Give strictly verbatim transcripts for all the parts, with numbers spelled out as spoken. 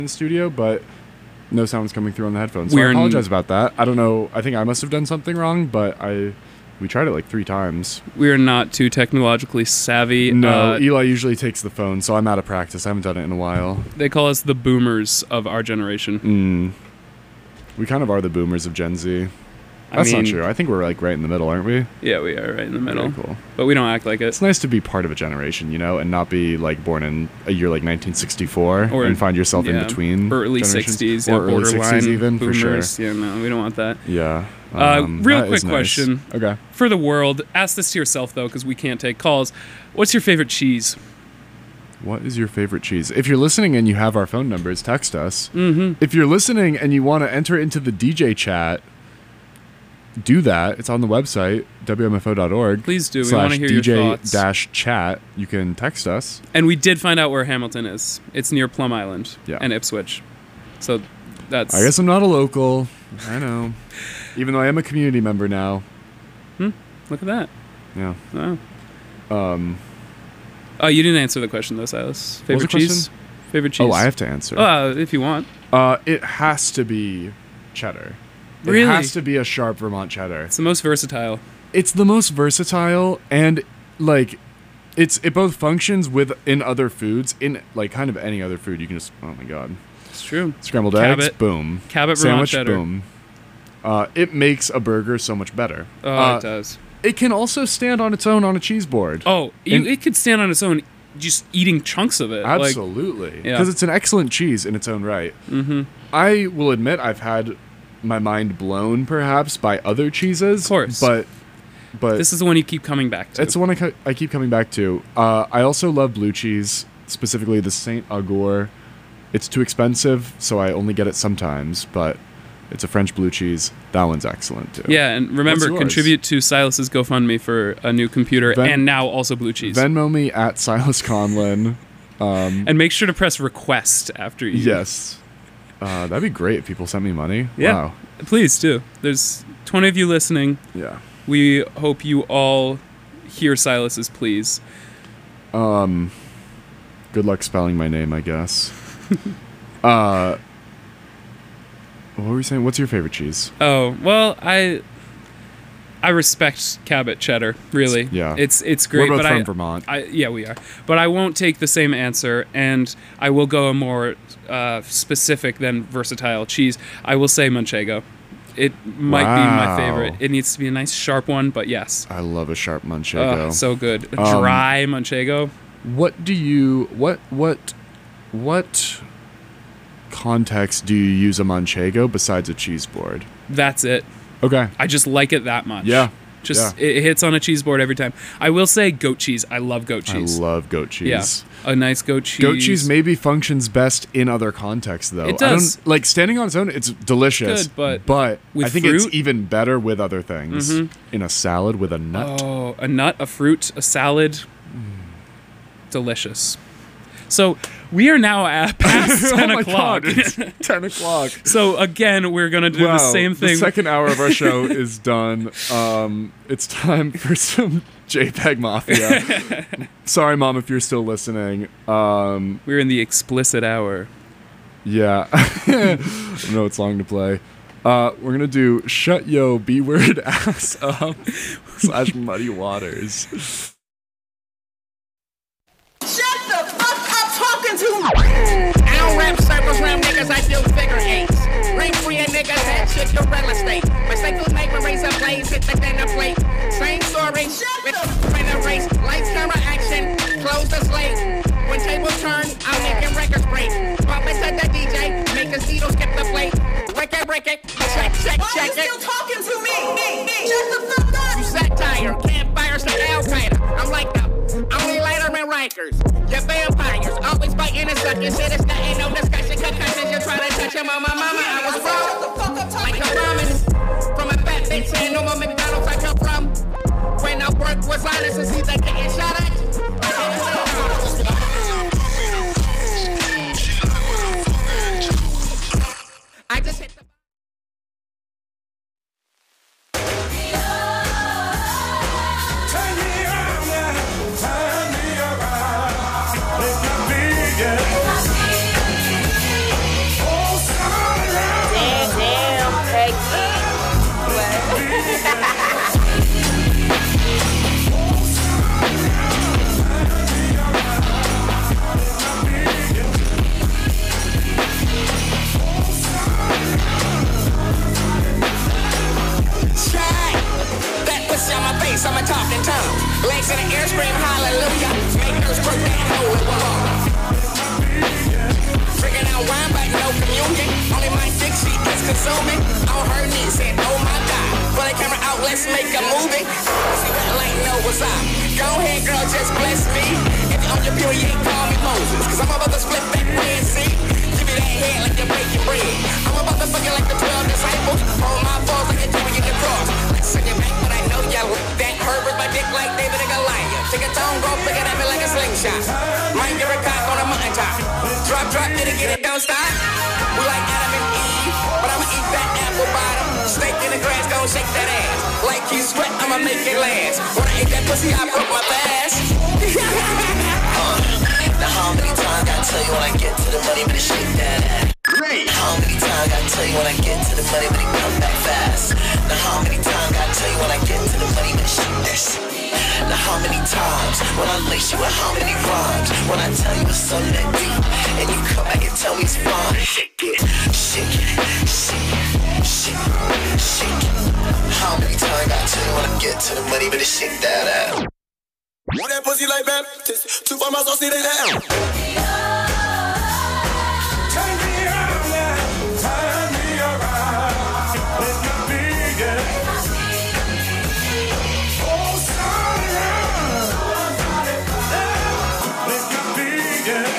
in the studio, but no sound's coming through on the headphones. So We're I apologize n- about that. I don't know. I think I must have done something wrong, but I we tried it like three times. We are not too technologically savvy. No, uh, Eli usually takes the phone, so I'm out of practice. I haven't done it in a while. They call us the boomers of our generation. Mm. We kind of are the boomers of Gen Z. I That's mean, not true. I think we're like right in the middle, aren't we? Yeah, we are right in the middle. Very cool. But we don't act like it. It's nice to be part of a generation, you know, and not be like born in a year like nineteen sixty-four Or- and find yourself yeah, in between. Or early generations. sixties, or yeah, early borderline sixties even, boomers. for sure. Yeah, no, we don't want that. Yeah. Uh, Um, real that quick is nice. question. Okay. For the world, ask this to yourself, though, because we can't take calls. What's your favorite cheese? What is your favorite cheese? If you're listening and you have our phone numbers, text us. Mm-hmm. If you're listening and you want to enter into the D J chat, do that. It's on the website, W M F O dot org. Please do. We want to hear your D J thoughts. dash chat. You can text us. And we did find out where Hamilton is. It's near Plum Island Yeah. and Ipswich. So that's... I guess I'm not a local. I know. Even though I am a community member now. Hmm, look at that. Yeah. Oh. Um, Oh, you didn't answer the question, though, Silas. What was Favorite the question? cheese? Favorite cheese? oh, I have to answer. Uh, if you want. Uh, it has to be cheddar. It Really? has to be a sharp Vermont cheddar. It's the most versatile. It's the most versatile, and like, it's it both functions with in other foods, in like kind of any other food. You can just oh my god, It's true. scrambled Cabot. eggs, boom, Cabot Vermont sandwich, cheddar. boom. Uh, it makes a burger so much better. Oh, Uh, it does. It can also stand on its own on a cheese board. Oh, you, and- it could stand on its own, just eating chunks of it. Like, Absolutely, Yeah. because it's an excellent cheese in its own right. mm-hmm. I will admit I've had my mind blown perhaps by other cheeses. Of course. But but This is the one you keep coming back to. it's the one I, co- I keep coming back to. Uh, I also love blue cheese, specifically the Saint Agur. It's too expensive, so I only get it sometimes, but it's a French blue cheese. That one's excellent too. Yeah, and remember, What's yours? contribute to Silas's GoFundMe for a new computer Ven- and now also blue cheese. Venmo me at Silas Conlin. Um, and make sure to press request after you. yes. Uh, that'd be great if people sent me money. Yeah. Wow. Please do. There's twenty of you listening. Yeah. We hope you all hear Silas's pleas. Um, good luck spelling my name, I guess. uh, what were we saying? What's your favorite cheese? Oh, well, I I respect Cabot cheddar, really. Yeah. It's it's great, We're both but from I, Vermont. I yeah, we are. But I won't take the same answer, and I will go a more uh, specific than versatile cheese. I will say Manchego. It might be my Wow. favorite. It needs to be a nice sharp one, but yes. I love a sharp manchego. Oh, so good. A Um, dry Manchego. What do you what what what context do you use a manchego besides a cheese board? That's it. Okay. I just like it that much. Yeah. Just yeah. it hits on a cheese board every time. I will say goat cheese. I love goat I cheese. love goat cheese. Yeah. A nice goat cheese. Goat cheese maybe functions best in other contexts, though. It does. I don't, like standing on its own, it's delicious. Good, but but with I think fruit? it's even better with other things. Mhm. In a salad with a nut. Oh, a nut, a fruit, a salad. Delicious. So we are now at past ten oh my o'clock. God, it's ten o'clock. So again, we're gonna do wow, the same thing. The second hour of our show is done. Um, it's time for some JPEG Mafia. Sorry, Mom, if you're still listening. Um, We're in the explicit hour. yeah. I know it's long to play. Uh, we're gonna do Shut Yo B-Word Ass Up slash Muddy Waters. Shut the fuck up talking to me! I don't rap circles round niggas, I do figure eights. Ring free a niggas, that shit your real estate. Mistakes make me raise up plays, hit the dinner plate. Same story, with in a race. Lights, camera, action, close the slate. When tables turn, I'm making records break. Bump into the D J, make the needle skip the plate. Break it, break it, check, check, Why check you it. still talking to me? me, me? Shut the fuck up! You satire, campfires to Al-Qaeda. I'm like the only lighter in Rikers. Your vampires, always biting and sucking. Shit, it's nothing, no discussion. Concussions, you try to touch your mama, mama. I was wrong. Like a ramen. From a fat bitch and no more McDonald's I come from. When I work was honest, it's either getting shot at. I just hit the Turn me around now, turn me around. Let me be, yeah. union. Only my dick she is consuming. On her knees saying, oh my God. Pull that camera out, let's make a movie. See that like know what's up. Go ahead, girl, just bless me. If you're on your period, call me Moses. Cause I'm about to split that Red Sea. Give me that head like you're breaking bread. I'm about to fuck you like the twelve disciples. Hold my balls like you're doing in the cross. Let's send you back, but I know y'all that hurt with my dick like David and Goliath. Take a tone, go pick it up like a slingshot. Might give a cock on a mountain top. Drop, drop, did it, get it, don't stop. We like Adam and Eve, but I'ma eat that apple bottom. Snake in the grass, gon' shake that ass. Like you sweat, I'ma make it last. When I ate that pussy, I broke my fast. uh, now how many times I tell you when I get to the money, but it shake that ass. How many times I tell you when I get to the money, but it come back fast. Now how many times I tell you when I get to the money, but it shake that shit. Now how many times when I lace you with how many rhymes? When I tell you it's something that deep, and you come back and tell me it's fine. Shake it, shake it, shake it, shake it, shake it. How many times I tell you when I get to the money, but it shake that ass. Want that pussy like Baptist? Two for my sauce, need that. Turn me around now, turn me around. Let me be, yeah. Oh, turn around. Let me be, yeah.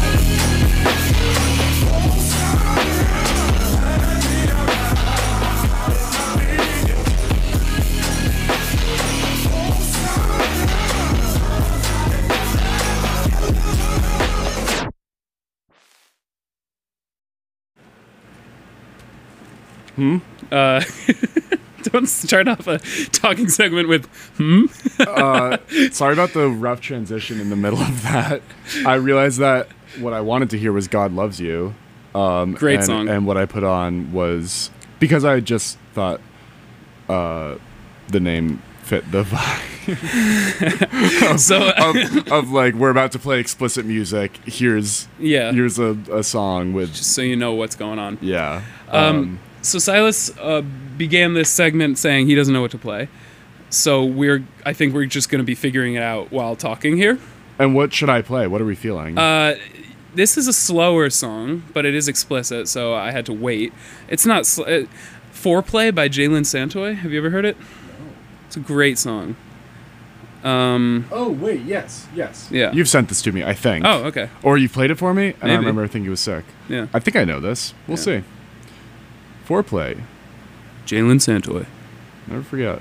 Hmm? Uh, don't start off a talking segment with hmm? uh, sorry about the rough transition in the middle of that. I realized that what I wanted to hear was God Loves You. Um, Great and, song. And what I put on was, because I just thought uh, the name fit the vibe. of, So of, of like, we're about to play explicit music. Here's Yeah. here's a, a song with, Just so you know what's going on. yeah. Um, so Silas uh, began this segment saying he doesn't know what to play. So we're, I think we're just going to be figuring it out while talking here. And what should I play? What are we feeling? Uh, this is a slower song, but it is explicit, so I had to wait. It's not sl- uh, Foreplay by Jalen Santoy. Have you ever heard it? No. It's a great song. Um, oh, wait, yes, yes. Yeah. You've sent this to me, I think. oh, okay. Or you played it for me, and I Maybe. remember thinking it was sick. Yeah. I think I know this. We'll Yeah. see. Foreplay. Jalen Santoy. Never forget.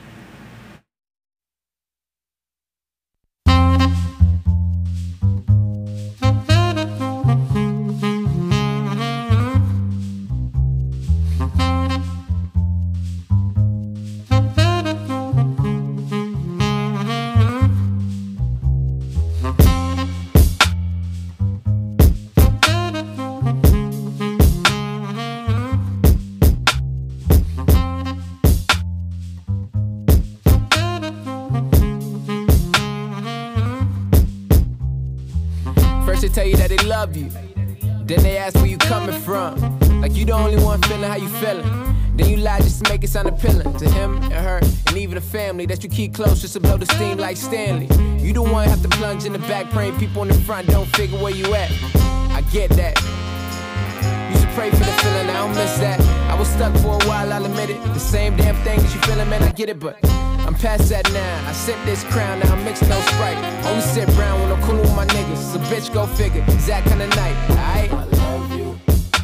First they tell you that they love you, then they ask where you coming from. Like you the only one feeling how you feeling. Then you lie just to make it sound appealing to him and her and even the family that you keep close just to blow the steam like Stanley. You the one have to plunge in the back, praying people in the front don't figure where you at. I get that. You should pray for the feeling, I don't miss that. I was stuck for a while, I'll admit it. The same damn thing that you feeling, man, I get it, but I'm past that now. I set this crown, now I'm mixing no Sprite. Only sit round when I'm coolin' with my niggas. So bitch, go figure. It's that kind of night, alright? I love you.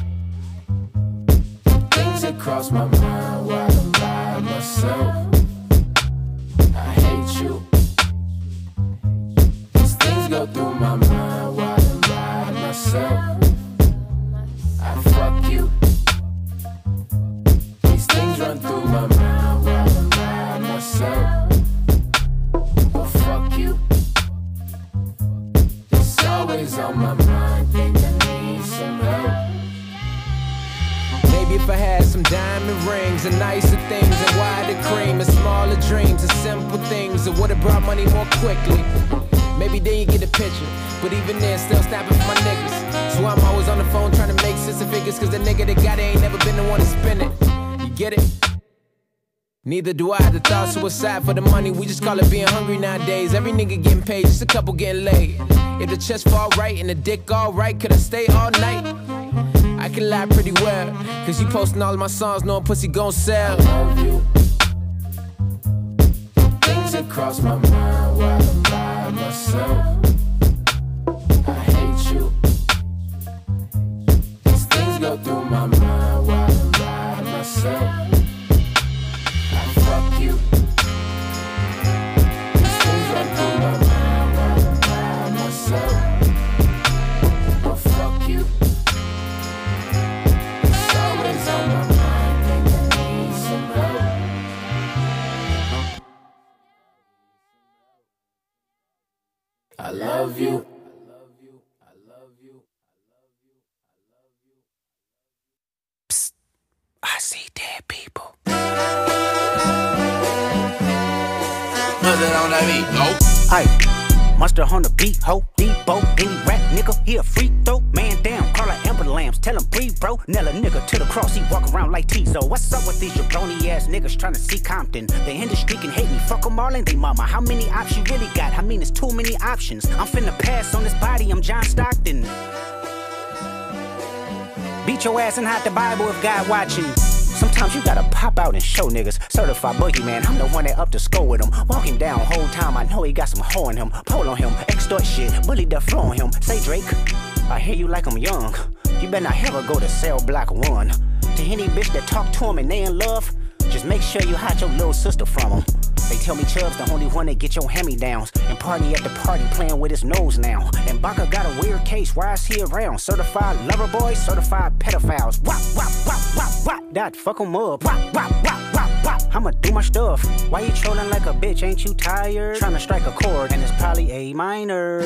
Things that cross my mind while I'm by myself. I hate you. These things go through my mind while I'm by myself. I fuck you. These things run through my mind while I'm by myself. But fuck you. It's always on my mind, think I need some help. Maybe if I had some diamond rings and nicer things and wider cream and smaller dreams and simple things, it would've brought money more quickly. Maybe then you get the picture, but even then still snapping for my niggas. So I'm always on the phone trying to make sense of figures, cause the nigga that got it ain't never been the one to spend it. You get it? Neither do I. The thought suicide for the money, we just call it being hungry nowadays. Every nigga getting paid, just a couple getting laid. If the chest fall right and the dick all right, could I stay all night? I can lie pretty well. Cause you posting all of my songs, knowing pussy gon' sell. I love you. Things that cross my mind while I'm by myself. I hate you. These things go through my mind while I'm by myself. I fuck you. These things run through my mind while I'm by myself. Oh, fuck you. It's always on my mind, think I need some help. I love you. Psst. I see dead people. Put it on that beat, go. Aye, monster on the beat, ho, Debo, any rap nigga, he a free throw, man down, call her Amber Lambs, tell him breathe, bro, nail a nigga to the cross, he walk around like Tizo. What's up with these jabroni ass niggas trying to see Compton? The industry can hate me, fuck them all and they mama. How many options you really got? I mean, it's too many options. I'm finna pass on this body, I'm John Stockton. Beat your ass and hide the Bible if God watching. Sometimes you gotta pop out and show niggas. Certified boogeyman, I'm the one that up to score with him. Walk him down whole time, I know he got some hoe in him. Pole on him, extort shit, bully the flow on him. Say Drake, I hear you like I'm young. You better not ever go to cell block one. To any bitch that talk to him and they in love, just make sure you hide your little sister from him. They tell me Chubb's the only one that get your hand-me-downs. And party at the party playing with his nose now. And Baka got a weird case, why is he around? Certified lover boys, certified pedophiles. Wop, wop, wop, wop, wop. That fuck him up. Wop, wop, wop, wop, wop. I'ma do my stuff. Why you trolling like a bitch, ain't you tired? Trying to strike a chord and it's probably A minor.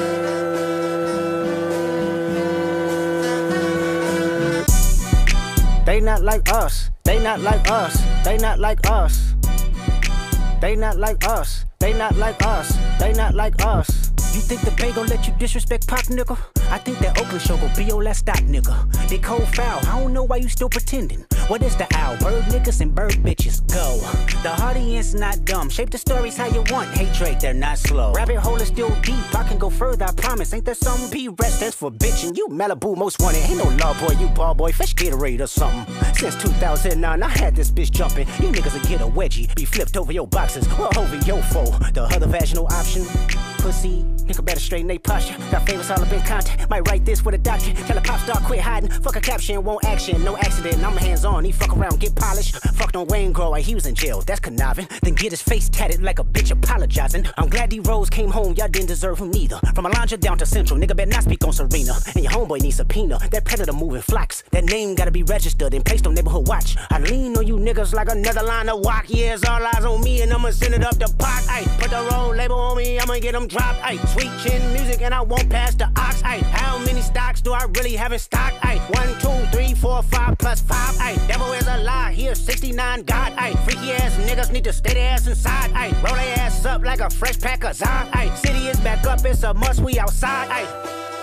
They not like us, they not like us, they not like us. They not like us, they not like us, they not like us. You think the Bay gon' let you disrespect Pop, nigga? I think that Oakland show gon' be your last stop, nigga. They cold foul, I don't know why you still pretending. What is the owl? Bird niggas and bird bitches, go. The audience not dumb, shape the stories how you want. Hey Drake, they're not slow. Rabbit hole is still deep, I can go further, I promise. Ain't there something? P-Red stands for bitch and you Malibu most wanted. Ain't no law boy, you ball boy, fish Gatorade or something. Since two thousand nine, I had this bitch jumping. You niggas will get a wedgie, be flipped over your boxes, or over your foe. The other vaginal option, pussy. Nigga better straighten they posture. Got favorites all up in contact. Might write this with a doctor. Tell a pop star quit hiding. Fuck a caption, won't action. No accident, I'm hands on. He fuck around, get polished. Fucked on Wayne Grow, he was in jail. That's conniving. Then get his face tatted like a bitch apologizing. I'm glad D-Rose came home, y'all didn't deserve him neither. From Alondra down to Central, nigga better not speak on Serena. And your homeboy needs subpoena. That predator moving flocks. That name gotta be registered and placed on neighborhood watch. I lean on you niggas like another line of walk. Yeah, it's all eyes on me and I'ma send it up the pot. Ay, put the roll label on me, I'ma get them dropped. Ay, sweet chin music and I won't pass the ox. Ay, how many stocks do I really have in stock? Ay, one, two, three, four, five plus five. Ay, devil is a lie, here sixty-nine God. Ay, freaky ass niggas need to stay their ass inside. Ay, roll their ass up like a fresh pack of Zod. Ay, city is back up, it's a must, we outside. Ay.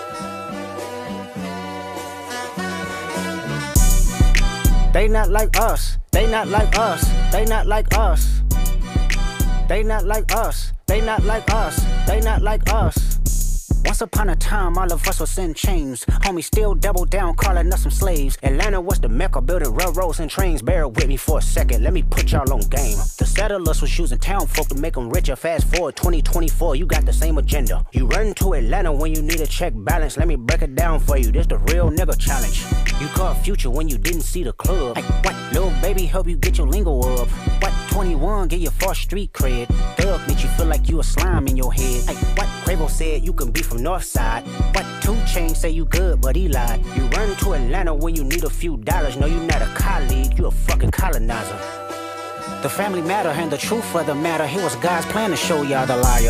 They not like us, they not like us, they not like us. They not like us, they not like us, they not like us. Once upon a time, all of us was in chains. Homie still double down, calling us some slaves. Atlanta was the mecca, building railroads and trains. Bear with me for a second, let me put y'all on game. The settlers was using town folk to make them richer. Fast forward twenty twenty-four, you got the same agenda. You run to Atlanta when you need a check balance. Let me break it down for you, this the real nigga challenge. You caught Future when you didn't see the club. Hey, what? Lil' baby help you get your lingo up. What? twenty-one, get your first street cred. Thug make you feel like you a slime in your head. Hey, what? Quavo said you can be from Northside. What? two Chainz say you good, but he lied. You run to Atlanta when you need a few dollars. No, you not a colleague, you a fucking colonizer. The family matter and the truth of the matter. Here was God's plan to show y'all the liar.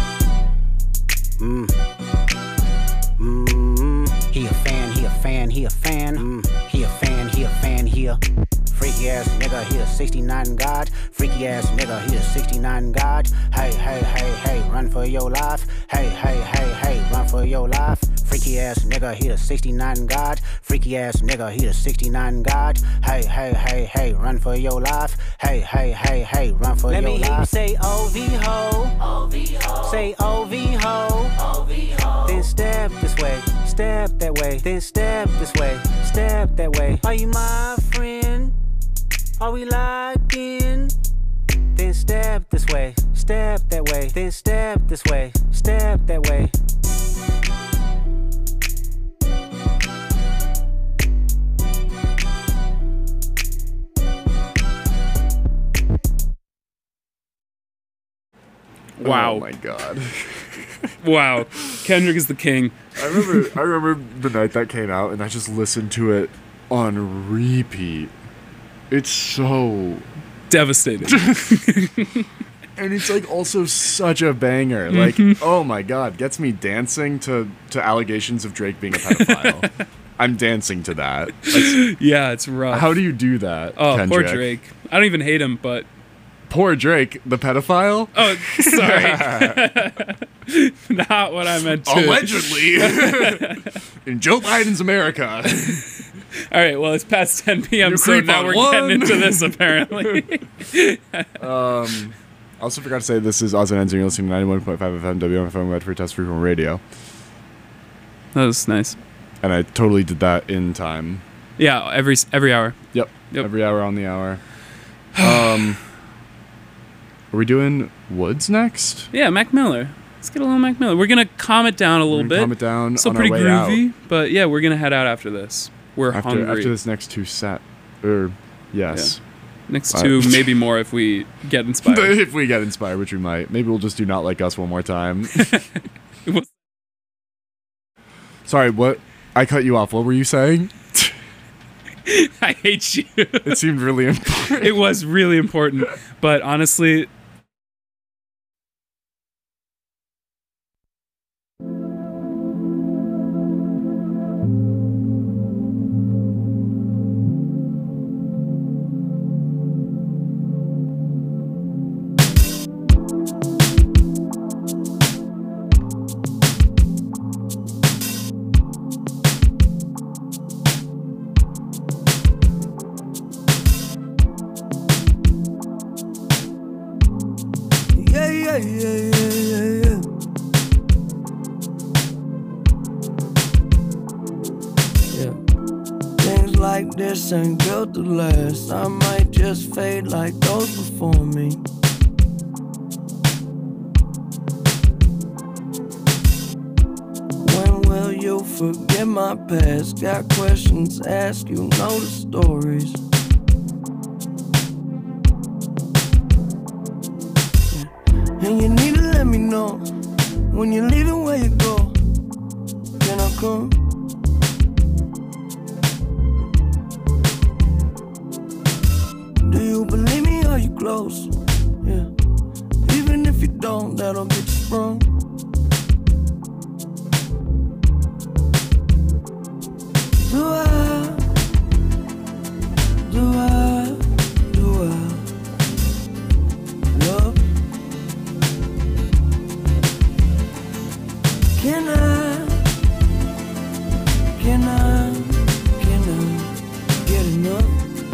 Mmm. Mmm. He a fan, he a fan, he a fan. Mm. He a fan, he a fan, he a freaky ass nigga, he a sixty-nine God. Freaky ass nigga, he a sixty-nine God. Hey, hey, hey, hey, run for your life. Hey, hey, hey, hey, run for your life. Freaky ass nigga, he the sixty-nine God. Freaky ass nigga, he the sixty-nine God. Hey, hey, hey, hey, run for your life. Hey, hey, hey, hey, run for Let your me life. hear you say O V ho. O V ho. Say O V ho. O V ho. Then step this way, step that way. Then step this way, step that way. Are you my friend? Are we locked in? Then step this way, step that way. Then step this way, step that way. Wow. Oh my god. Wow. Kendrick is the king. I remember I remember the night that came out and I just listened to it on repeat. It's so devastating. And it's like also such a banger. Like, oh my god, gets me dancing to, to allegations of Drake being a pedophile. I'm dancing to that. Like, yeah, it's rough. how do you do that? Oh, Kendrick? poor Drake. I don't even hate him, but Poor Drake, the pedophile? Oh, sorry. Not what I meant to. Allegedly. In Joe Biden's America. All right, well, it's past ten p.m., You so creep now on we're one. getting into this, apparently. um, I also forgot to say this is Oz and Enzo. You're listening to ninety-one point five F M W M F M Medford Test Frequent Radio. That was nice. And I totally did that in time. Yeah, every every hour. Yep. Yep. Every hour on the hour. Um, are we doing Woods next? Yeah, Mac Miller. Let's get a little Mac Miller. We're going to calm it down a little We're bit. gonna calm it down Still on pretty our way groovy, out. but yeah, we're going to head out after this. We're After, hungry. after this next two set. Or, yes. Yeah. Next Uh, two, maybe more if we get inspired. If we get inspired, which we might. Maybe we'll just do Not Like Us one more time. Sorry, what? I cut you off. What were you saying? I hate you. It seemed really important. It was really important, but honestly... Yeah, yeah, yeah, yeah, yeah, yeah. Yeah. Things like this ain't built to last. I might just fade like those before me. When will you forget my past? Got questions, ask you know the stories. And you need to let me know when you're leaving, where you go. Can I come? Do you believe me? Are you close? Yeah. Even if you don't, that'll get you sprung. Do I? Do I? Do I? Love? Can I, can I, can I get enough?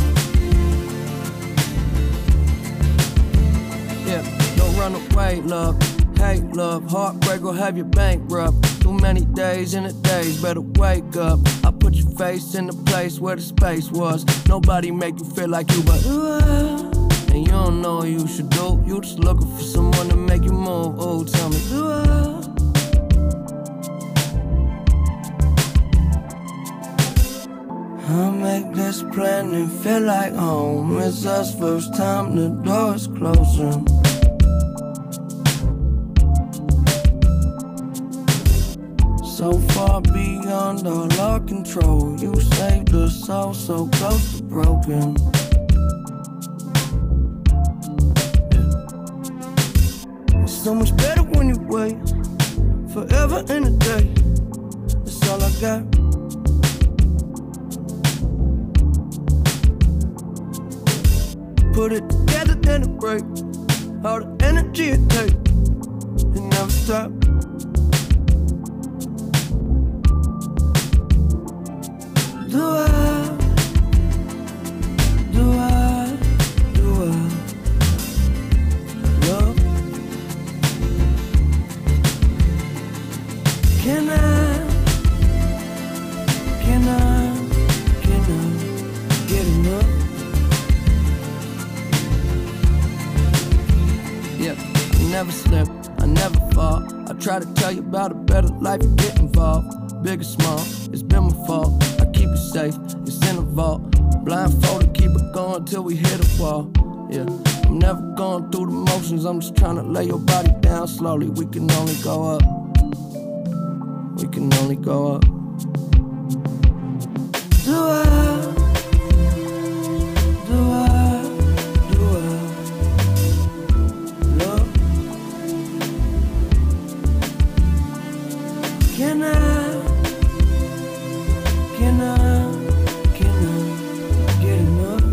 Yeah, don't run away, love. Hate, love. Heartbreak will have you bankrupt. Too many days in a days, better wake up. I put your face in the place where the space was. Nobody make you feel like you, but do I? And you don't know what you should do. You just looking for someone to make you move. Oh, tell me, do I? I'll make this plan and feel like home. It's us first time, the door's closing. So far beyond all our control. You saved us all so close to broken. It's so much better when you wait. Forever in a day. That's all I got. Put it together, then it break. All the energy it take, it never stop. never slip, I never fall. I try to tell you about a better life, you get involved. Big or small, it's been my fault. I keep it safe, it's in a vault. Blindfolded, keep it going till we hit a wall. Yeah, I'm never going through the motions, I'm just trying to lay your body down slowly. We can only go up. We can only go up. Do I? Do I? Do I? Love? Can I? Can I? Can I get enough?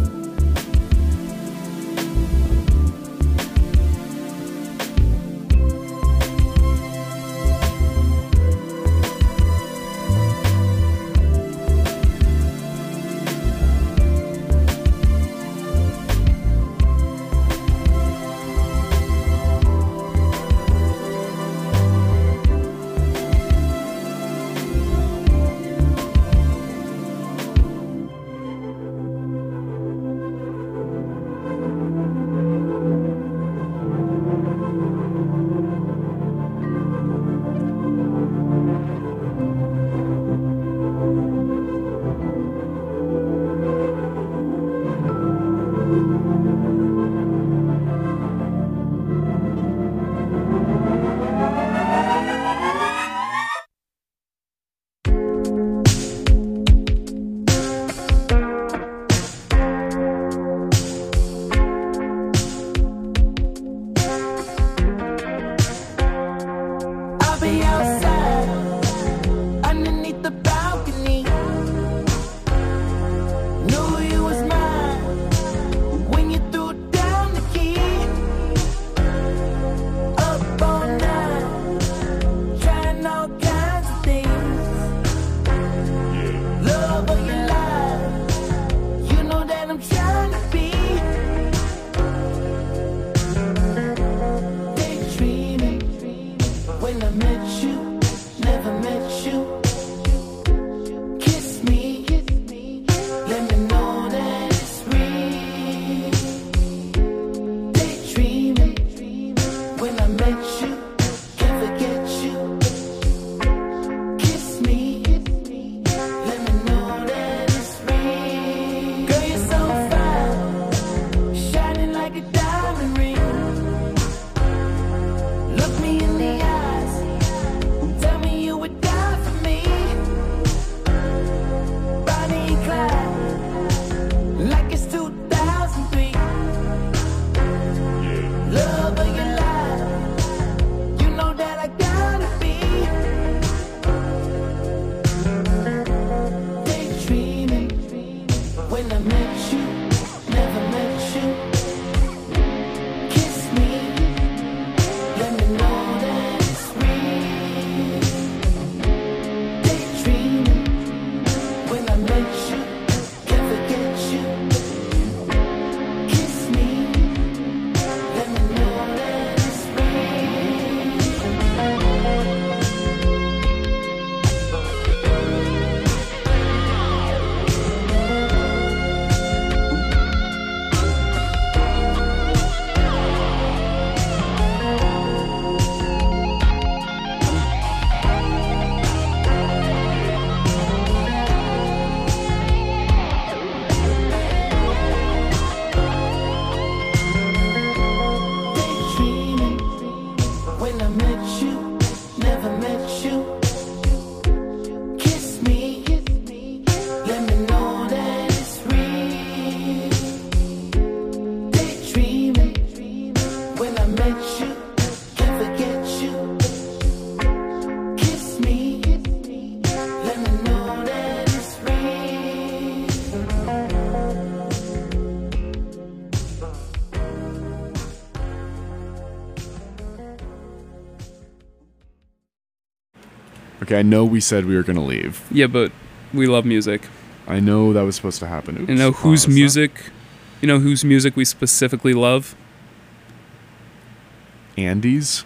Okay, I know we said we were going to leave. Yeah, but we love music. I know that was supposed to happen. Oops. You know whose Pause. music, you know whose music we specifically love? Andy's?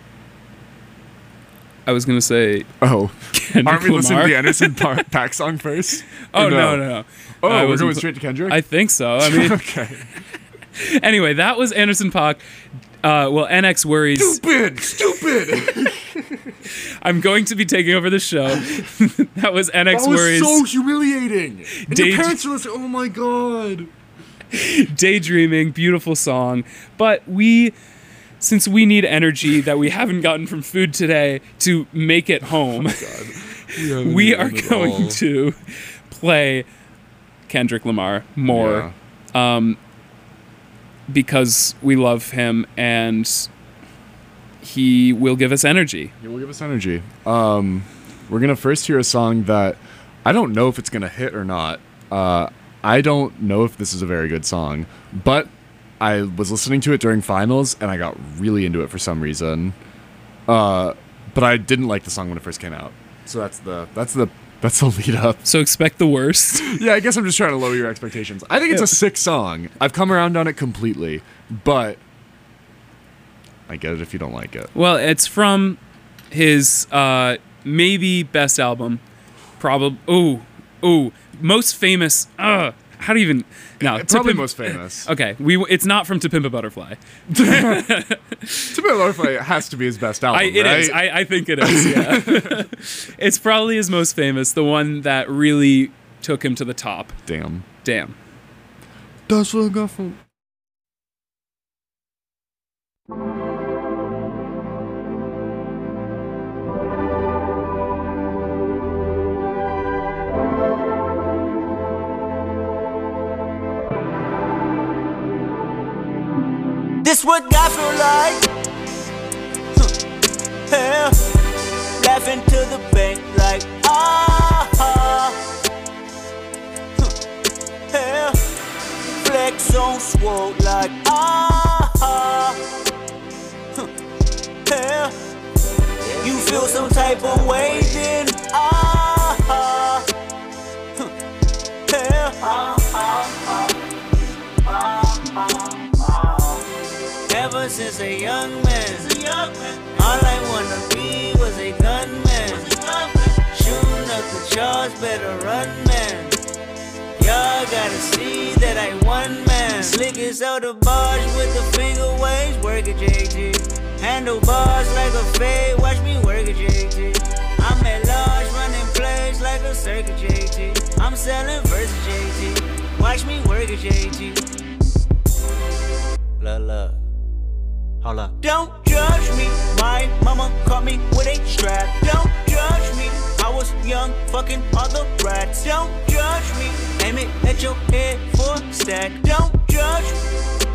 I was gonna say. Oh, Kendrick aren't we listening Lamar? to the Anderson pa- Paak song first? Oh Or no, no, no. Oh, I we're wasn't going pl- straight to Kendrick. I think so. I mean, okay. Anyway, that was Anderson Paak. Uh, well, N X Worries. Stupid! Stupid! I'm going to be taking over the show. That was N X That was Worries. so humiliating. And Day- your parents are listening. Oh my god. Daydreaming, beautiful song. But we, since we need energy that we haven't gotten from food today to make it home, We, we are going to play Kendrick Lamar more. Yeah. Um, because we love him and he will give us energy. He will give us energy. Um, we're going to first hear a song that I don't know if it's going to hit or not. Uh, I don't know if this is a very good song, but I was listening to it during finals and I got really into it for some reason. Uh, but I didn't like the song when it first came out. So that's the that's the that's the lead up. So expect the worst. Yeah, I guess I'm just trying to lower your expectations. I think it's a sick song. I've come around on it completely, but I get it if you don't like it. Well, it's from his uh, maybe best album. Probably. Ooh, ooh, most famous. Uh, how do you even? No, Probably Pimp- most famous. Okay, we. It's not from To Pimp a Butterfly. To Pimp a Butterfly has to be his best album, I, it right? is. I, I think it is. Yeah. It's probably his most famous. The one that really took him to the top. Damn. Damn. Das war Gaffel. This what God feel like. Huh. Yeah. Laughing to the bank like ah. Huh. Yeah. Flex on swole like ah. Huh. Yeah. You feel some type of way then ah. Huh. Yeah. Ah, ah, ah. Ever since a young man, all I wanna be was a gunman. Shooting up the charge, better run, man. Y'all gotta see that I won, man. Slick as out the barge with the finger waves, work at J T. Handle bars like a fade, watch me work at J T. I'm at large, running plays like a circuit J T. I'm selling versus J T. Watch me work at J T. Love, love. Hold up. Don't judge me. My mama caught me with a strap. Don't judge me. I was young, fucking other rats. Don't judge me. Aim it at your head for a stack. Don't judge me.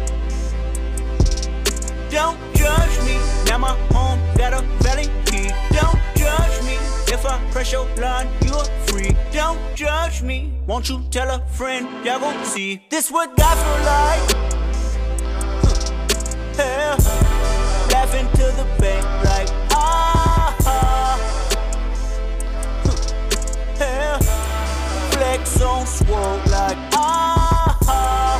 Don't judge me. Now my home got a valley key. Don't judge me. If I press your line, you're free. Don't judge me. Won't you tell a friend? Y'all gon' see. This what God feel like. Yeah. Laughing to the bank like ah, ah. Yeah. Flex on swole like ah, ah.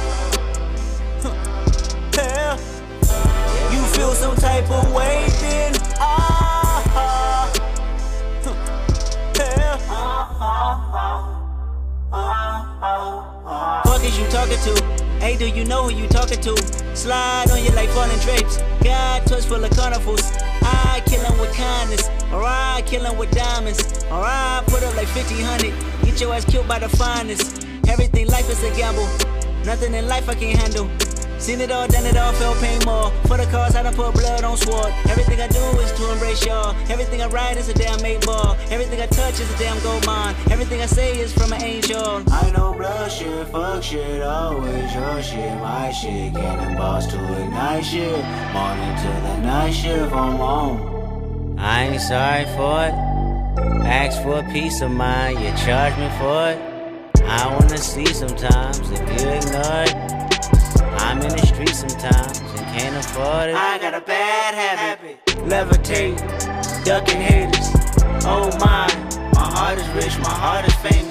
Yeah. You feel some type of way then ah, ah. Yeah. Fuck is you talking to? Hey, do you know who you talking to? Slide on you like falling drapes. God touch full of carnivals. I kill them with kindness, or I kill them with diamonds, or I put up like fifty hundred. Get your ass killed by the finest. Everything life is a gamble. Nothing in life I can't handle. Seen it all, done it all, felt pain more. For the cause, I done put blood on sword. Everything I do is to embrace y'all. Everything I write is a damn eight ball. Everything I touch is a damn gold mine. Everything I say is from an angel. I know blood shit, fuck shit, always your shit, my shit. Getting boss to ignite shit. Morning to the night shift, I'm on. I ain't sorry for it. Ask for a peace of mind, you charge me for it. I wanna see sometimes if you ignore it. I'm in the street sometimes and can't afford it. I got a bad habit. Levitate, ducking haters. Oh my, my heart is rich, my heart is famous.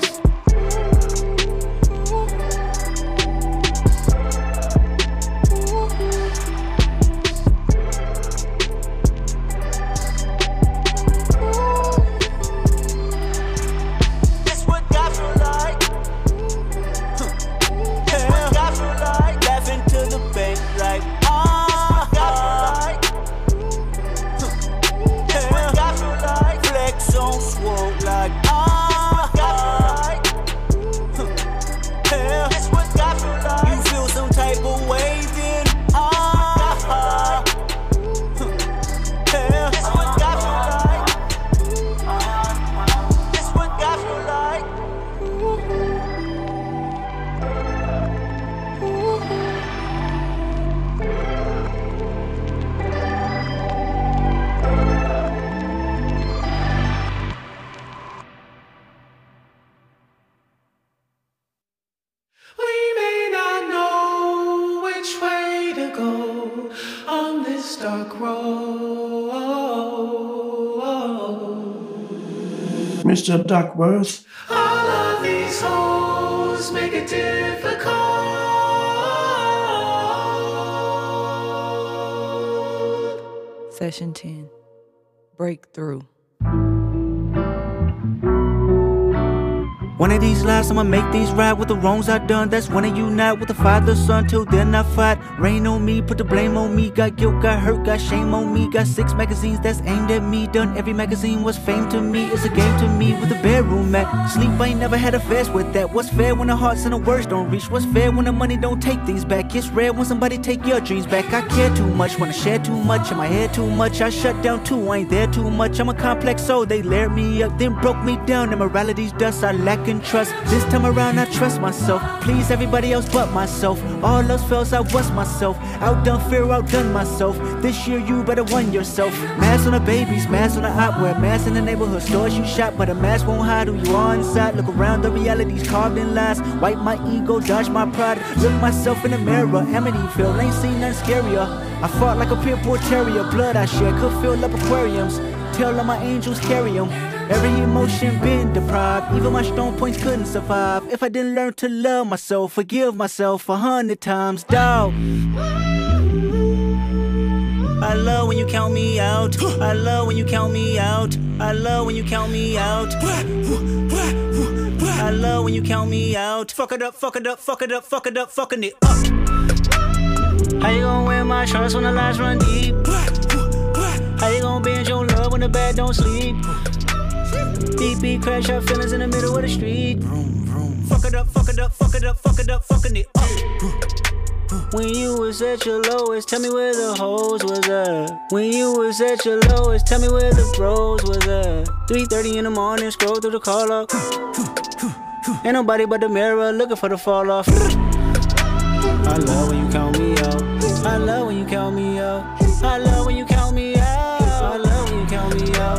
Dark Road. Mister Duckworth. All of these hoes make it difficult. Session ten. Breakthrough. One of these lives, I'ma make these right with the wrongs I done. That's when I unite with the father, son. Till then I fight. Rain on me, put the blame on me. Got guilt, got hurt, got shame on me. Got six magazines that's aimed at me. Done every magazine was fame to me. It's a game to me with a bedroom mat. Sleep, I ain't never had affairs with that. What's fair when the hearts and the words don't reach? What's fair when the money don't take things back? It's rare when somebody take your dreams back. I care too much, wanna share too much. In my head too much, I shut down too. I ain't there too much. I'm a complex soul. They layered me up, then broke me down. Immorality's dust, I lack in trust. This time around I trust myself. Please everybody else but myself. All else fails, I was myself. Outdone fear, outdone myself. This year you better won yourself. Mask on the babies, mask on the opera. Mask in the neighborhood stores you shop, but a mask won't hide who you are inside. Look around, the reality's carved in lies. Wipe my ego, dodge my pride. Look myself in the mirror, Amityville, ain't seen nothing scarier. I fought like a pit bull terrier. Blood I shed could fill up aquariums. Tell all my angels carry them. Every emotion been deprived. Even my strong points couldn't survive. If I didn't learn to love myself, forgive myself a hundred times, dawg. I love when you count me out. I love when you count me out. I love when you count me out. I love when you count me out. Fuck it up, fuck it up, fuck it up, fuck it up, fucking it up. How you gonna wear my shorts when the lights run deep? How you gonna binge your love when the bed don't sleep? Deep beat, crash out feelings in the middle of the street. Fuck it up, fuck it up, fuck it up, fuck it up, fucking it up. When you was at your lowest, tell me where the hoes was at. When you was at your lowest, tell me where the bros was at. three thirty in the morning, scroll through the call up. Ain't nobody but the mirror looking for the fall off. I love when you count me out. I love when you count me out. I love when you count me out. I love when you count me out.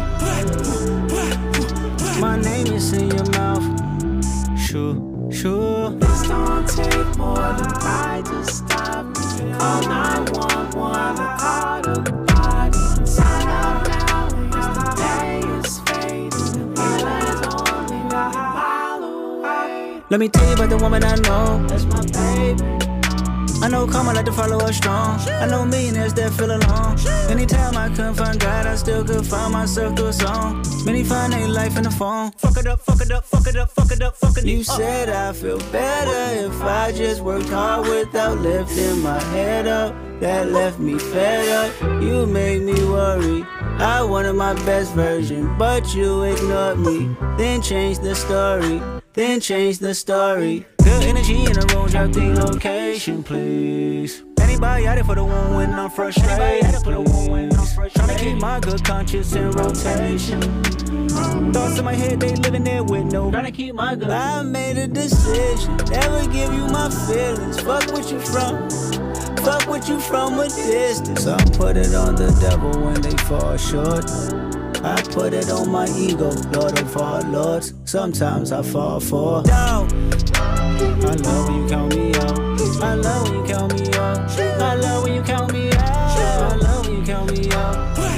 My name is in your mouth. Sure, sure. This don't take more than I to stop me. Call nine one one, call the body. Sign out now, because the day is fading. The is only a mile away. Let me tell you about the woman I know. That's my baby. I know karma like to follow us strong. I know millionaires that feel alone. Anytime I couldn't find God, I still could find myself through a song. Many find their life in the phone. Fuck it up, fuck it up, fuck it up, fuck it up, fuck it up. You said I feel better if I just worked hard without lifting my head up. That left me fed up. You made me worry. I wanted my best version, but you ignored me. Then changed the story. Then change the story. Good energy in the room, drop the location, please. Anybody out there for the one when I'm frustrated? Tryna keep my good conscience in rotation. Thoughts in my head, they living there with no. Tryna keep my good. I made a decision, never give you my feelings. Fuck what you from. Fuck what you from a distance. I put it on the devil when they fall short. I put it on my ego, Lord of all lords. Sometimes I fall for doubt. I love when you count me out. I love when you count me out. I love when you count me out. I love when you count me out.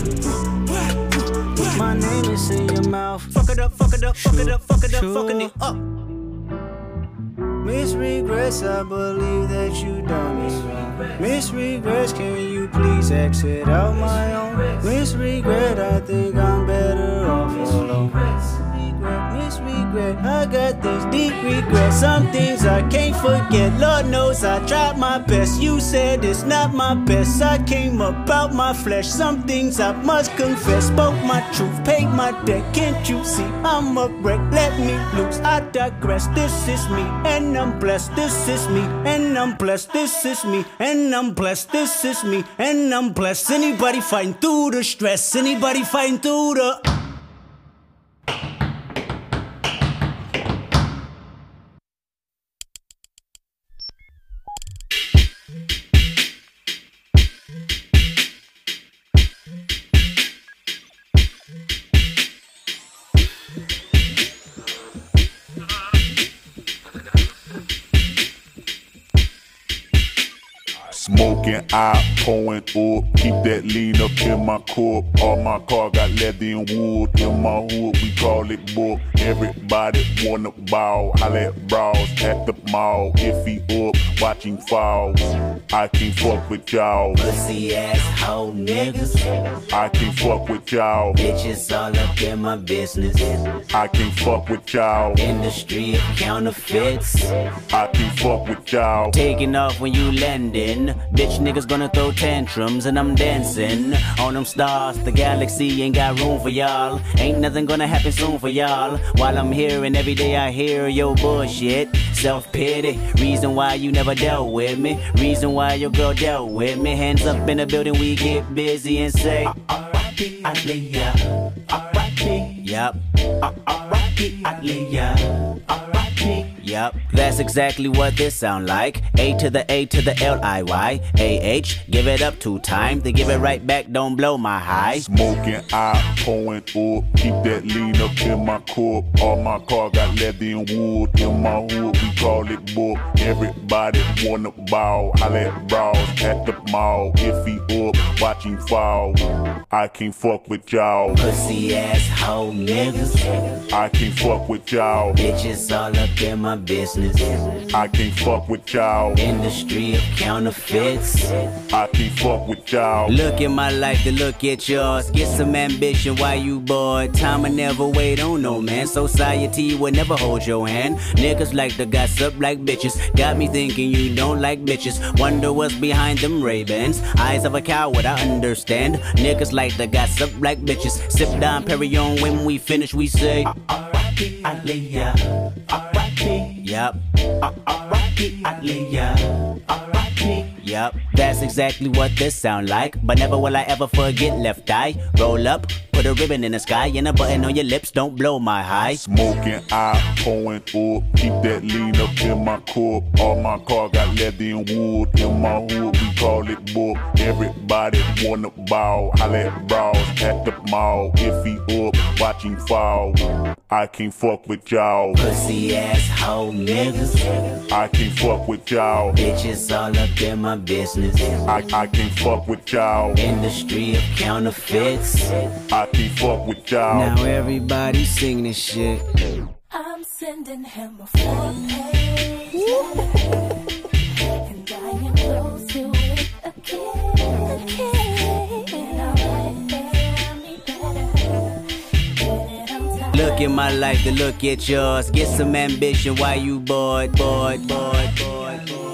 My name is in your mouth. Fuck it up, fuck it up, fuck it up, fuck it up, fucking it up. Miss Regrets, I believe that you done me wrong. Miss Regrets, can you please exit out my own? Miss Regret, I think I'm better off alone. Miss Regret, I got these deep regrets. Some things I can't forget. Lord knows I tried my best. You said it's not my best. I came about my flesh. Some things I must confess. Spoke my truth, paid my debt. Can't you see I'm a wreck? Let me loose, I digress. This is me, and I'm blessed. This is me, and I'm blessed. This is me, and I'm blessed. This is me, and I'm blessed. Anybody fighting through the stress? Anybody fighting through the... Smoking out, pouring up, keep that lean up in my cup. All my car got leather and wood. In my hood, we call it book. Everybody wanna ball. I let bras at the mall. If he up, watching falls. I can't fuck with y'all. Pussy ass hoe niggas. I can't fuck with y'all. Bitches all up in my business. I can't fuck with y'all. Industry of counterfeits. I can't fuck with y'all. Taking off when you landing. Bitch niggas gonna throw tantrums and I'm dancing on them stars. The galaxy ain't got room for y'all. Ain't nothing gonna happen soon for y'all. While I'm here and every day I hear your bullshit. Self-pity, reason why you never dealt with me. Reason why your girl dealt with me. Hands up in the building, we get busy and say R I P Aaliyah, R I P, yup, R I P Aaliyah, R I P, yup. That's exactly what this sound like. A to the A to the L I Y, A H, give it up two times, then give it right back, don't blow my high. Smoking out, pouring up, keep that lean up in my cup. All my car got leather and wood. In my hood, we call it book. Everybody wanna ball. I let bras at the mall. If he up, watching fall. I can't fuck with y'all. Pussy ass hoe niggas. I can't fuck with y'all. Bitches all up in my business. I can't fuck with y'all. Industry of counterfeits. I can't fuck with y'all. Look at my life to look at yours. Get some ambition while you bored. Time will never wait on no man. Society will never hold your hand. Niggas like to gossip like bitches. Got me thinking you don't like bitches. Wonder what's behind them Ray-Bans. Eyes of a coward, I understand. Niggas like to gossip like bitches. Sip down Perignon when we finish, we say R I P Aaliyah, R I P, yup, R I P Aaliyah, R I P, yup. That's exactly what this sound like. But never will I ever forget left eye. Roll up, put a ribbon in the sky and a button on your lips, don't blow my high. Smoking out, pouring up, keep that lean up in my cup. All my car got leather and wood. In my hood, we call it book. Everybody wanna ball. I let bras at the mall. If he up, watching fall. I can't fuck with y'all. Pussy ass hoe niggas. I can't fuck with y'all. Bitches all up in my business. I, I can't fuck with y'all. Industry of counterfeits. I can't fuck with y'all. Now everybody sing this shit. I'm sending him a full page. And I am close to it again. And I'm right there, me better. Look at my life to look at yours. Get some ambition while you bored, bored, bored, bored, bored.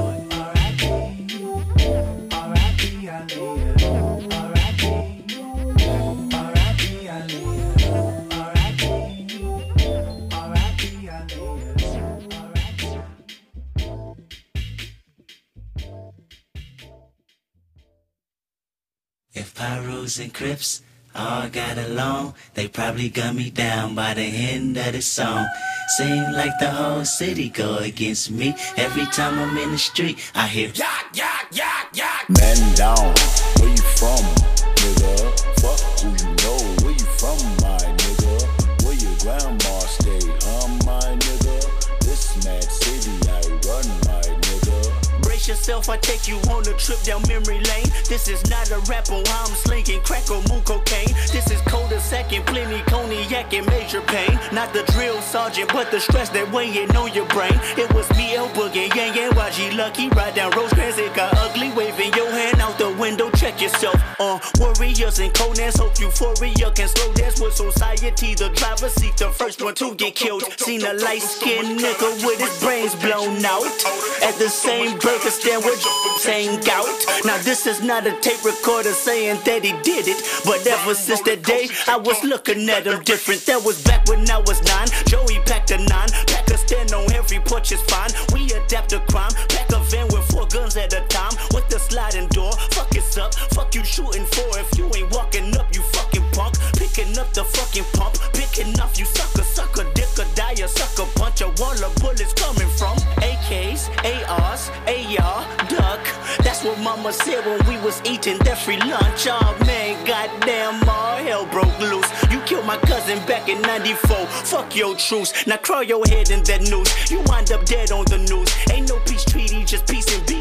If Pyrus and Crips all got along, they probably gun me down by the end of the song. Seem like the whole city go against me. Every time I'm in the street, I hear yak, yak, yak, yak. Man down, where you from, nigga? Fuck who you know, where you from, my nigga? Where your grandma stay, huh, my nigga? This mad city I run, my nigga. Brace yourself, I take you on a trip down memory lane. This is not a rap on how I'm slinging crack or moon cocaine. This is cul-de-sac and plenty cognac and major pain. Not the drill sergeant, but the stress that weighing on your brain. It was me, El Boogie, Yang Yang, Y G Lucky. Ride down Rosecrans, it got ugly. Waving your hand out the window, check yourself. Uh, warriors and Conan's hope euphoria can slow dance with society. The driver seat, the first one to get killed. Seen a light-skinned nigga with his brains blown out at the same burger stand with saying gout. Now this is not a tape recorder saying that he did it, but ever since that day I was looking at him different. That was back when I was nine. Joey packed a nine, pack a stand on every porch is fine. We adapt to crime, pack a van with four guns at a time with the sliding door. Fuck it's up, fuck you shooting for if you ain't walking up, you fucking punk. Picking up the fucking pump, picking off you sucker, sucker, dick or die, a sucker bunch of wall of bullets coming from A Ks, A Rs, A R, duck. That's what mama said when we was eating that free lunch. Oh man, goddamn, all hell broke loose. You killed my cousin back in ninety-four. Fuck your truce. Now crawl your head in that noose. You wind up dead on the news. Ain't no peace treaty, just peace and B Gs up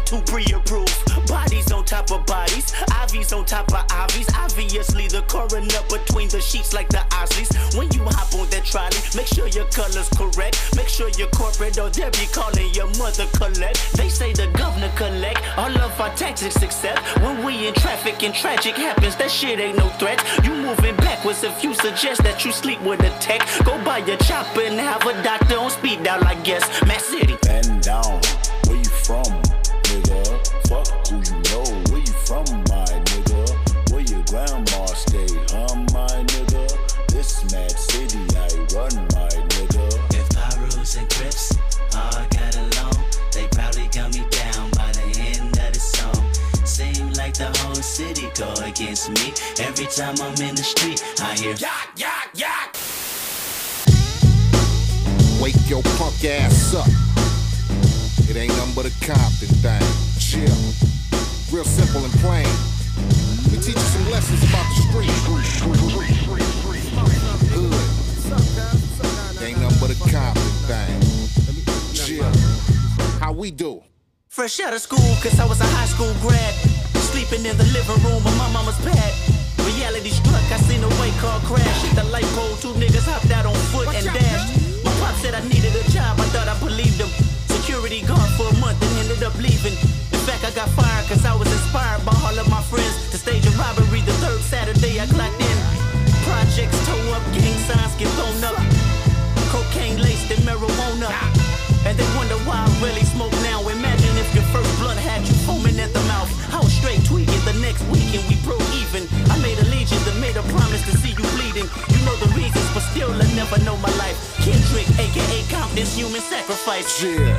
to pre-approve. Bodies on top of bodies, I Vs on top of I Vs. Obviously the coroner between the sheets like the Osleys. When you hop on that trolley, make sure your color's correct. Make sure you're corporate or they'll be calling your mother collect. They say the governor collect all of our taxes except when we in traffic and tragic happens. That shit ain't no threat. You moving backwards if you suggest that you sleep with a tech. Go buy your chopper and have a doctor on speed dial, I guess. Matt City. Bend down, where you from, nigga? Fuck who you know, where you from, my nigga? Where your grandma stay, huh, my nigga? This Mad City I run, my nigga. If Pyrus and Crips all got along, they probably gun me down by the end of the song. Seem like the whole city go against me. Every time I'm in the street, I hear yak, yak, yak. Wake your punk ass up. It ain't nothing but a Compton thing. Chill. Real simple and plain. Let me teach you some lessons about the street. Hood. Ain't nothing but a Compton thing. Chill. How we do? Fresh out of school, cause I was a high school grad. Sleeping in the living room of my mama's pad. Reality struck, I seen a white car crash. Hit the light pole, two niggas hopped out on foot and dashed. My pop said I needed a job, I thought I believed him. Security guard for a month and ended up leaving. In fact, I got fired cause I was inspired by all of my friends to stage a robbery the third Saturday I clocked in. Projects toe up, gang signs get thrown up. Cocaine laced in marijuana. And they wonder why I really smoke now. Imagine if your first blunt had you foaming at the mouth. I was straight tweaking the next weekend, we broke even. I made allegiance and made a promise to see you bleeding. You know the reasons, but still I never know my life. Kendrick, aka Compton's human sacrifice. Yeah.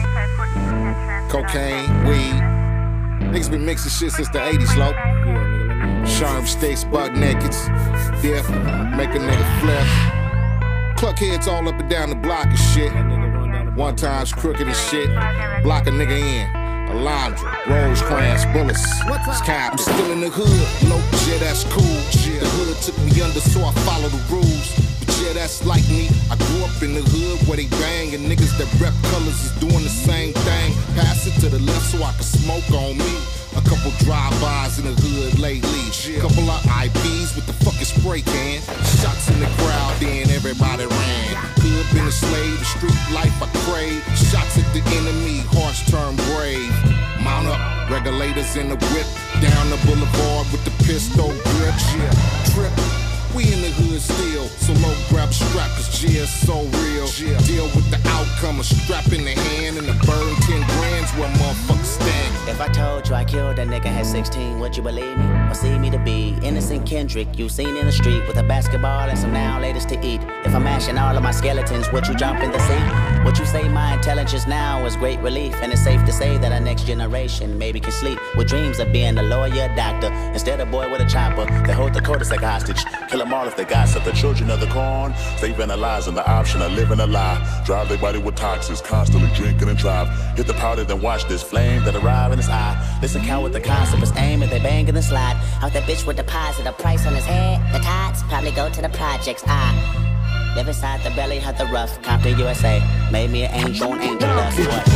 Cocaine, weed. Niggas been mixing shit since the eighties, low. Sharp sticks, buck nakeds. Dip, make a nigga flip. Cluck heads all up and down the block and shit. One time's crooked as shit. Block a nigga in. Alondra, Rosecrans, bullets. Sky, I'm still in the hood. Low, yeah, that's cool. The hood took me under, so I follow the rules. But yeah, that's like me. I grew up in the hood where they bang, and niggas that rep colors is doing the same thing. Pass it to the left so I can smoke on me. A couple drive-bys in the hood lately. Couple of I Ps with the fucking spray can. Shots in the crowd, then everybody ran. Hood been a slave, the street life I crave. Shots at the enemy, hearts turn brave. Mount up, regulators in the whip. Down the boulevard with the pistol grip. Yeah, trip. We in the hood still, so low grab strap, cause G's so real. Deal with the outcome, a strap in the hand and a burn ten grams where motherfuckers stand. If I told you I killed a nigga at sixteen, would you believe me? Or see me to be innocent Kendrick you seen in the street with a basketball and some now latest to eat? If I'm mashing all of my skeletons, would you jump in the sea? Would you say my intelligence now is great relief? And it's safe to say that our next generation maybe can sleep with dreams of being a lawyer, doctor, instead of boy with a chopper. They hold the codice like hostage, kill them all if they gossip. The children of the corn, they vandalizing the option of living a lie. Drive their body with toxins, constantly drinking and drive. Hit the powder, then watch this flame that arrive in his eye. Listen, count with the concept is aim and they bang in the slide. Out that bitch with deposit a price on his head. The tots probably go to the projects. I live inside the belly of the rough. Compton, U S A. Made me an angel on angel dust. What?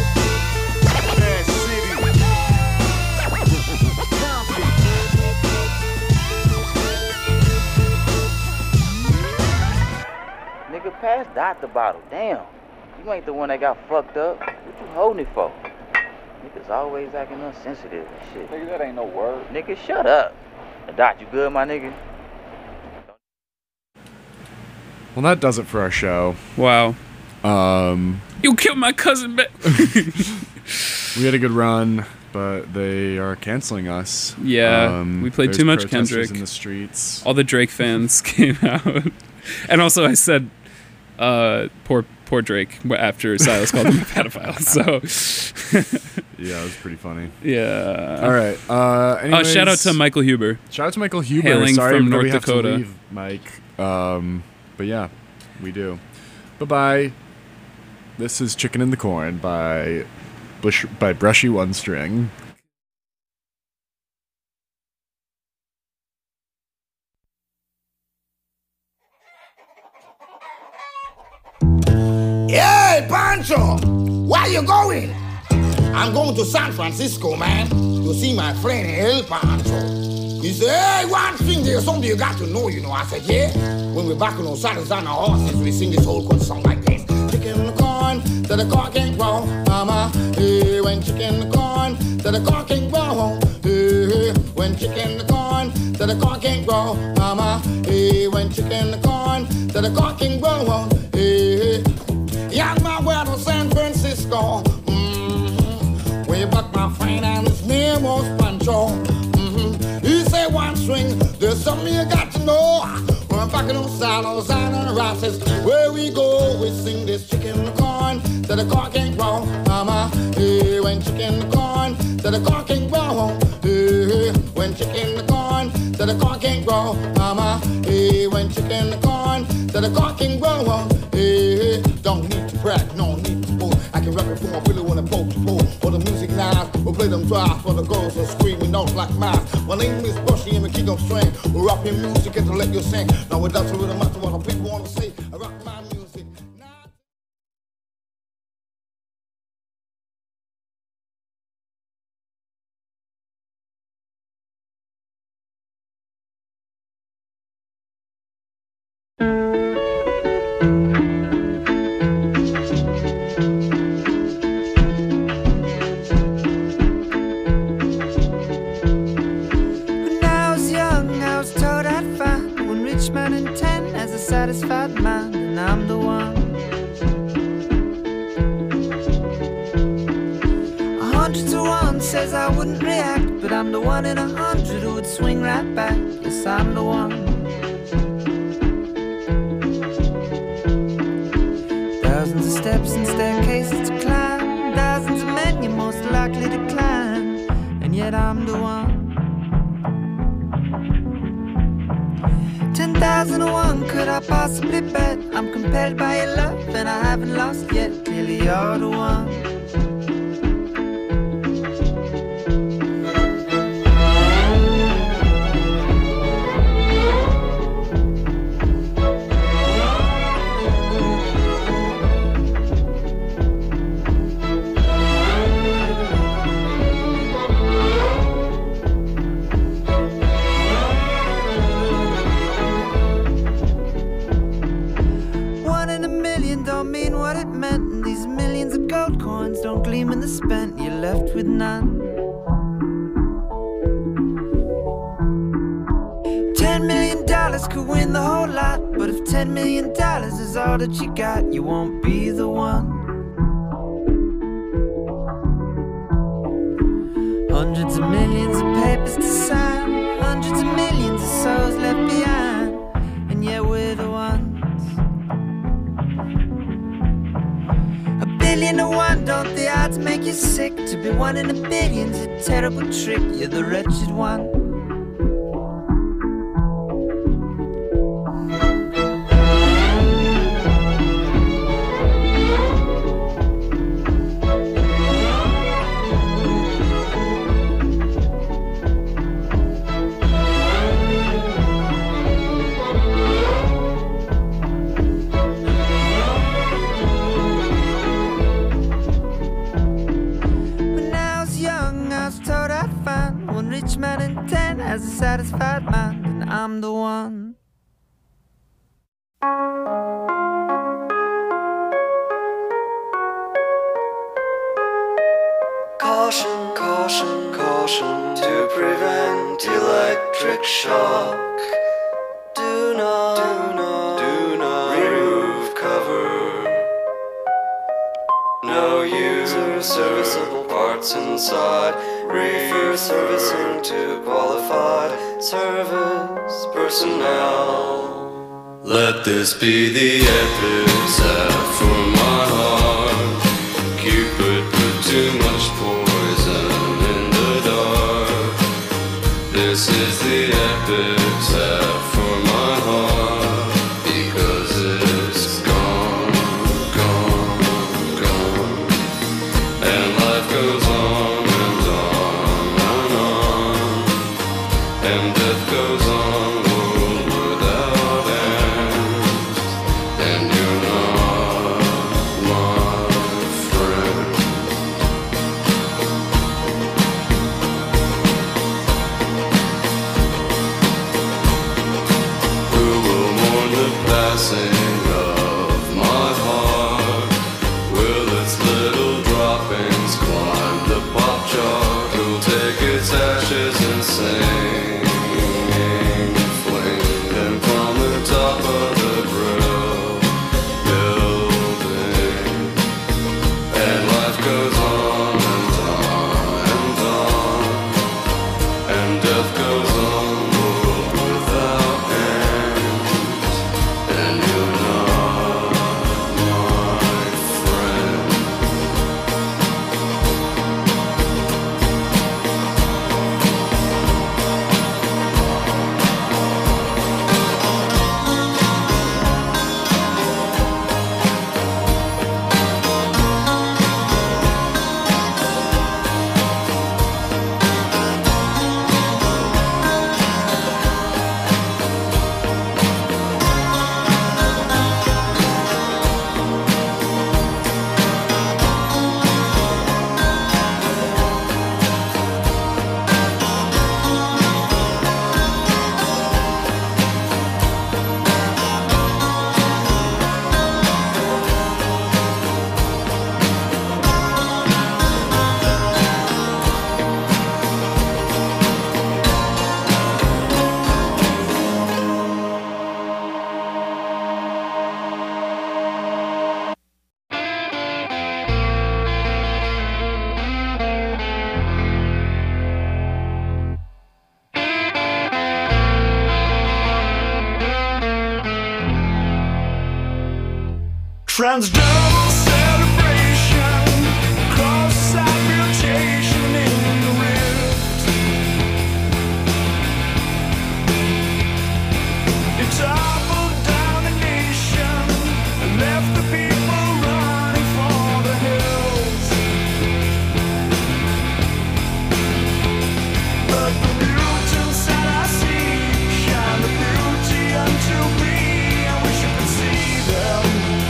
Nigga, pass Dot the bottle. Damn. You ain't the one that got fucked up. What you holding it for? Niggas always acting unsensitive and shit. Nigga, that ain't no word. Nigga, shut up. Dot, you good, my nigga? Well, that does it for our show. Wow. Um, you killed my cousin, but we had a good run, but they are canceling us. Yeah, um, we played too much Kendrick in the streets. All the Drake fans came out, and also I said, uh, "Poor, poor Drake." After Silas called him a pedophile, so yeah, it was pretty funny. Yeah. All right. Uh, anyways, uh, shout out to Michael Huber. Shout out to Michael Huber. Hailing Sorry from North we have Dakota. To leave, Mike. Um, but yeah, we do. Bye bye. This is Chicken in the Corn by Bush by Brushy One String. Hey, Pancho, where you going? I'm going to San Francisco, man, to see my friend El Pancho. He said, hey, one thing, there's something you got to know, you know. I said, yeah. When we're back on our saddles on our horses, we sing this whole good song like this. Chicken the corn, till the corn can't grow, mama. Hey, when chicken the corn, till the corn can't grow. Hey, when chicken the corn, till the corn can't grow, mama. Hey, when chicken the corn, till the corn can't grow. Hey, young man, where to San Francisco. Mm-hmm. Way back, my friend, and his name was Pancho. Mm-hmm. He said one string, there's something you got to know. We're back in those saddles and the rosses. Where we go, we sing this chicken the corn, till the corn can't grow, mama. Hey, when chicken the corn, till the corn can't grow. Hey, when chicken the corn, till the corn can't grow, mama. Hey, when chicken the corn, till the corn can't grow. Hey, don't need to brag, no need to pull. I can rap it for my really wanna poke the pole. For the music now, we'll play them dry. For the girls who scream with notes like mine. My name is Bushy and we keep on string. We're rapping music and to let you sing. Now without to really matter what the people wanna say. I rock my music. Satisfied mind, and I'm the one. A hundred to one says I wouldn't react, but I'm the one in a hundred who would swing right back. Yes, I'm the one. Thousands of steps and staircases to climb, thousands of men you're most likely to climb, and yet I'm the one. Ten thousand to one, could I possibly bet? I'm compelled by your love, and I haven't lost yet. Clearly you're the one. Don't gleam in the spent, you're left with none. Ten million dollars could win the whole lot, but if ten million dollars is all that you got, you won't be the one. Hundreds of millions of papers to sign, hundreds of millions of souls left behind, and yet we're the ones. Billion to one, don't the odds make you sick? To be one in a billion's a terrible trick. You're the wretched one. Rich man in ten has a satisfied mind, and I'm the one. Caution, caution, caution to prevent electric shock. Do not, do not, do not remove cover. No user serviceable parts inside. Refer servicing to qualified service personnel. Let this be the epitaph for my heart. Cupid put too much poison in the dark. This is the epitaph for my heart, because it's gone, gone, gone, and life goes on. And death goes on, world without end. And you're not my friend. Friends double celebration, cross-side mutation in the rift. It toppled down the nation and left the people running for the hills. But the mutants that I see shine the beauty unto me. I wish you could see them.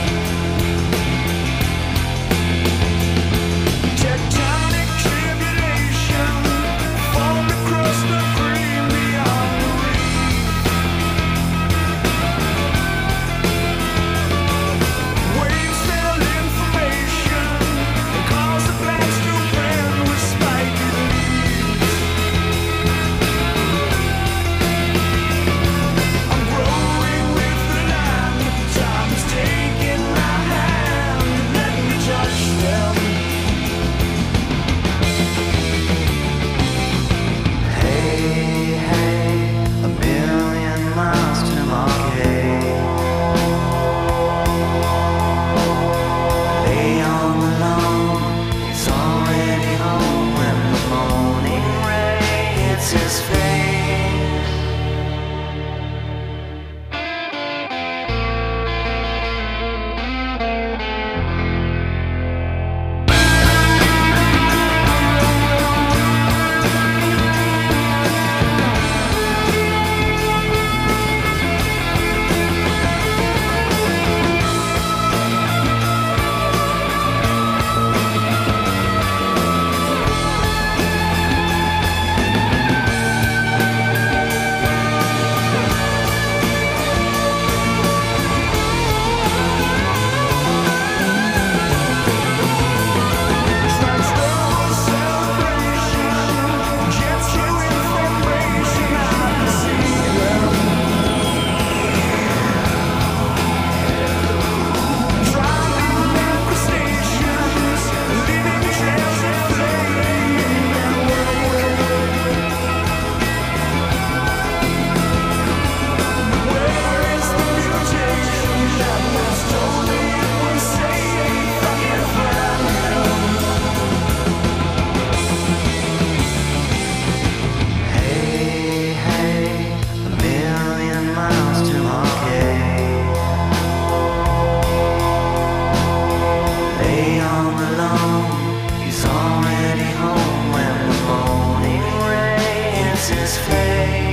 Tectonic tribulation formed across the green beyond the reef. Waves filled information and caused the plants to bend with spiky leaves. I'm growing with the land. Time is taking my hand and let me touch them. Hey, hey, a billion miles to Marquette. Lay on the lawn, he's already home when the morning rain hits his face. Hey, hey, a million miles to Marquette. Lay on the lawn, he's already home when the morning rain hits his face.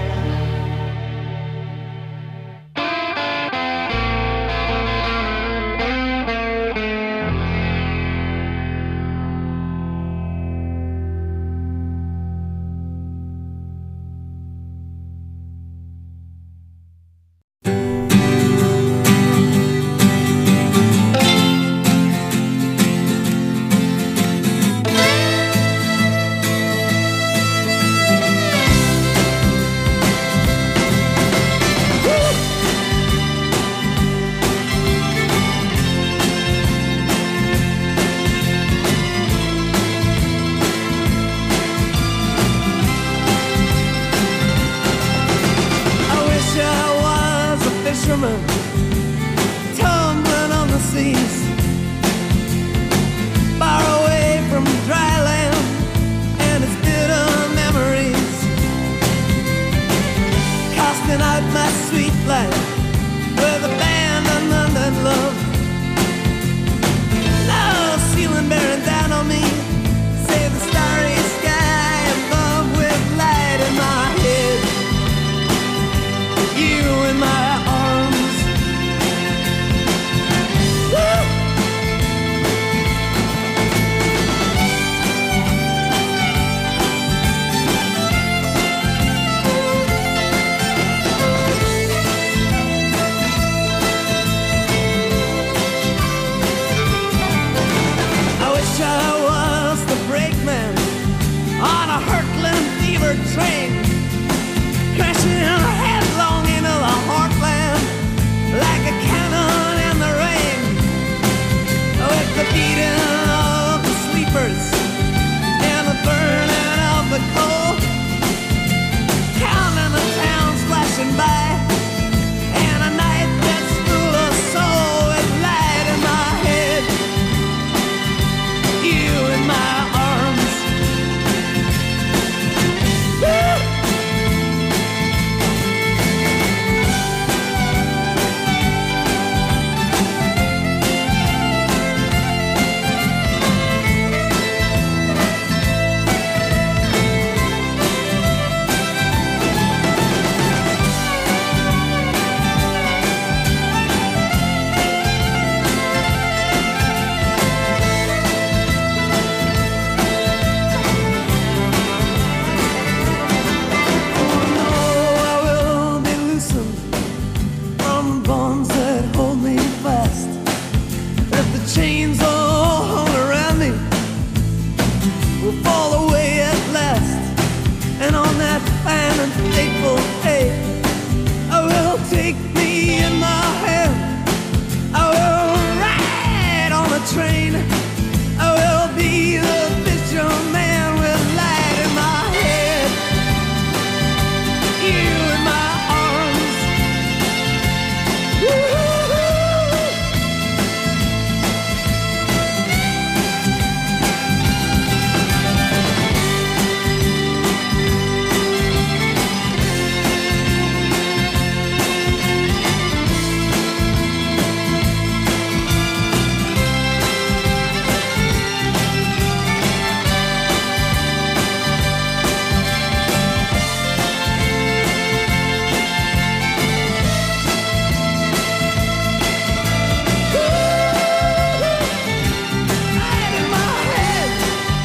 I wish I was a fisherman, tumbling on the seas, far away from dry land and its bitter memories, casting out my sweet life with abandonment and love. Now ceiling bearing down on me, save the starry sky above with light in my head. You in my arms. Woo! I wish I was the brakeman on a hurtling fever train,